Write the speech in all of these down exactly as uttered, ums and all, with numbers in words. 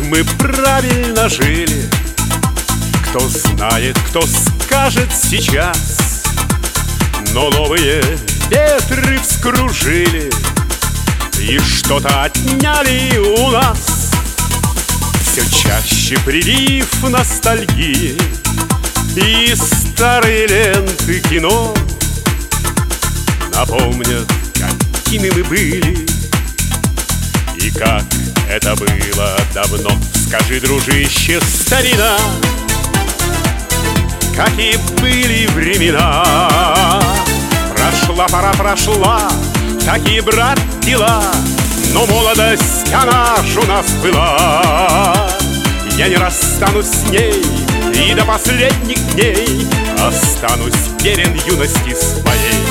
мы правильно жили. Кто знает, кто скажет сейчас, но новые ветры вскружили и что-то отняли у нас. Все чаще прилив ностальгии, и старые ленты кино напомнят, какими мы были и как это было давно. Скажи, дружище, старина, какие были времена. Прошла пора, прошла, такие, брат, дела, но молодость, она ж у нас была. Я не расстанусь с ней и до последних дней останусь верен юности своей.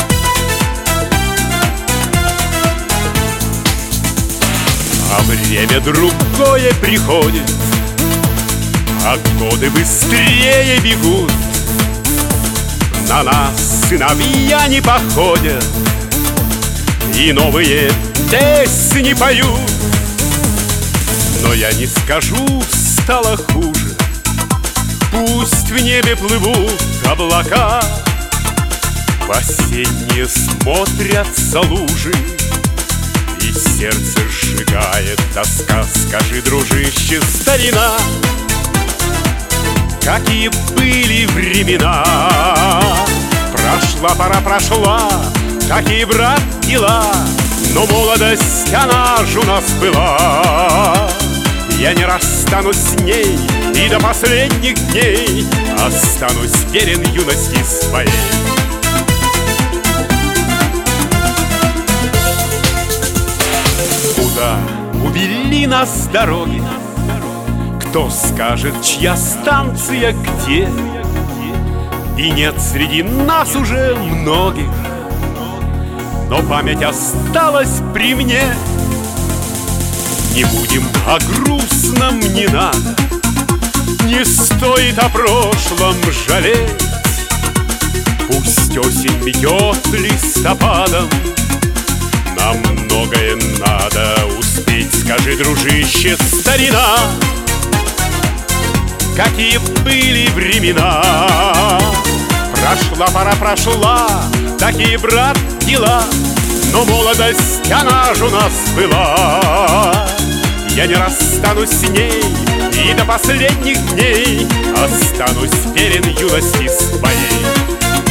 А время другое приходит, а годы быстрее бегут. На нас сыновья не походят и новые песни поют. Но я не скажу, стало хуже. Пусть в небе плывут облака, в осенние смотрятся лужи, и сердце сжигает тоска. Скажи, дружище, старина, какие были времена. Прошла пора, прошла, такие, брат, дела, но молодость, она ж у нас была. Я не расстанусь с ней и до последних дней останусь верен юности своей. Куда увели нас дороги? Кто скажет, чья станция где? И нет среди нас уже многих, но память осталась при мне. Не будем о грустном, не надо, не стоит о прошлом жалеть. Пусть осень метет листопадом, нам многое надо успеть. Скажи, дружище, старина, какие были времена. Прошла пора, прошла, такие, брат, дела, но молодость, она ж у нас была. Я не расстанусь с ней и до последних дней останусь верен юности своей.